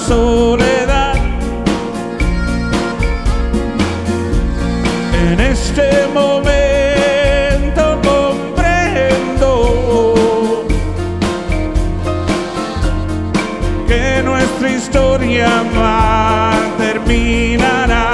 soledad. En este momento comprendo que nuestra historia terminará.